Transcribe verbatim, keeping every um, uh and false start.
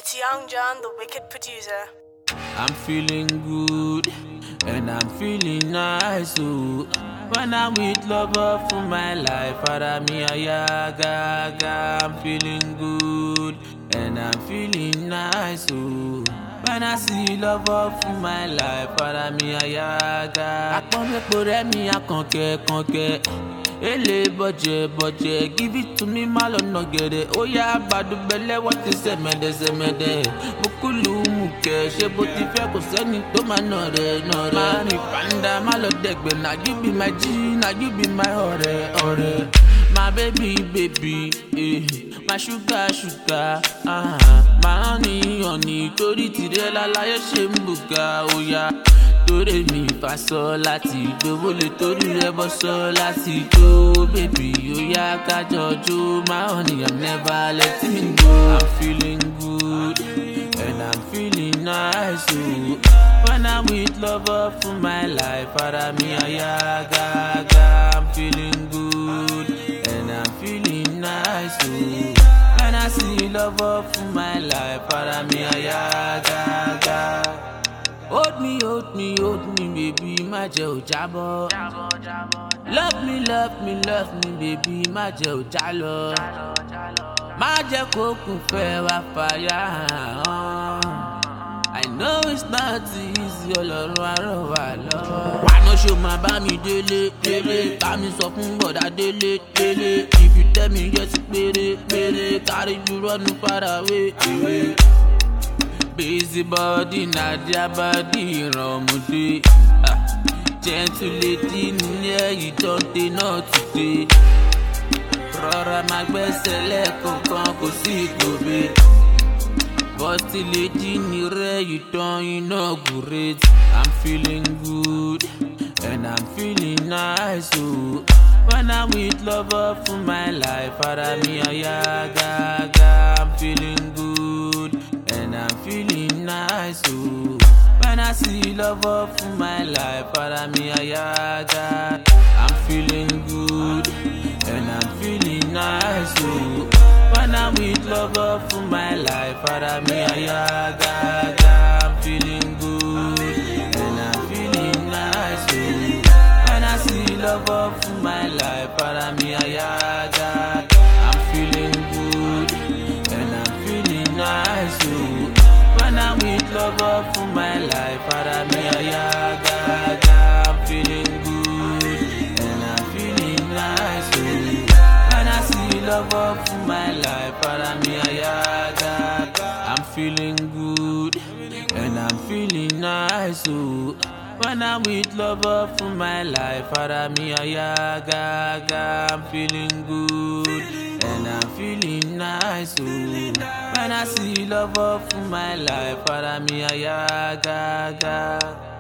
It's Young John, the wicked producer. I'm feeling good and I'm feeling nice. Oh. When I'm with lover for my life, Aramia Yaga. I'm feeling good and I'm feeling nice. Oh. When I see lover for my life, Aramia Yaga. I come here for me, I conquer, conquer. Ele budget, budget, give it to me, malo no get it. Oh yeah, badu belle, what is it, mede, se mede. Mukulu muke, she boti fe ko seni to ma nore, nore. Mani panda, malo degbe, now you be my G, now you be my ore, ore. My baby, baby, eh. My sugar, sugar, ah. My honey, honey, tori tire la la ye shembuga, oh yeah. Torí mi fa sọ láti gbowó lè torí rẹ bọ́ sọ láti jó baby ó yá ká jọjú my honey I'm never letting go. I'm feeling good and I'm feeling nice oh. When I'm with lover for my life ara mi àyà gágá. I'm feeling good and I'm feeling nice oh. When I see lover for my life ara mi àyà gágá. Hold me, hold me, hold me, baby, má jẹ́ ó jábọ́. Love me, love me, love me, baby, má jẹ́ ó jálọ. Má jẹ́ kó kún fẹ́ wá fàyà. I know it's not easy, Ọlọ́run á ràn wá lọ́wọ́. Wàá ṣó máa bá mi délé, délé. Bá mi sọ fún bọ̀dá délé, délé. If you tell me yes, péré, péré. Carry you run far away, away. Busy body, na their body, Ramude. Gentle lady, near you don't they know today. Rora magbesele kankan kò sí gobe. Busty lady, near you don't inaugurate. I'm feeling good and I'm feeling nice. Oh. When I'm with lover for my life, Aramia Yaga. I'm feeling good and I'm feeling nice, oh. When I see lover for my life, Aramia Yaga. I'm feeling good and I'm feeling nice, oh. When I'm with lover for my life, Aramia Yaga. I'm feeling good and I'm feeling nice, oh. When I see lover for my life, Aramia Yaga. I'm feeling good and I'm feeling nice, oh. When I'm with lover for my life, Aramia Yaga. I'm feeling good and I'm feeling nice, oh. When I see lover for my life, Aramia Yaga. I'm feeling good and I'm feeling nice, oh. When I'm with lover for my life, Aramia Yaga. I'm feeling good and I'm feeling nice, oh. When I see lover for my life, Aramia Yaga.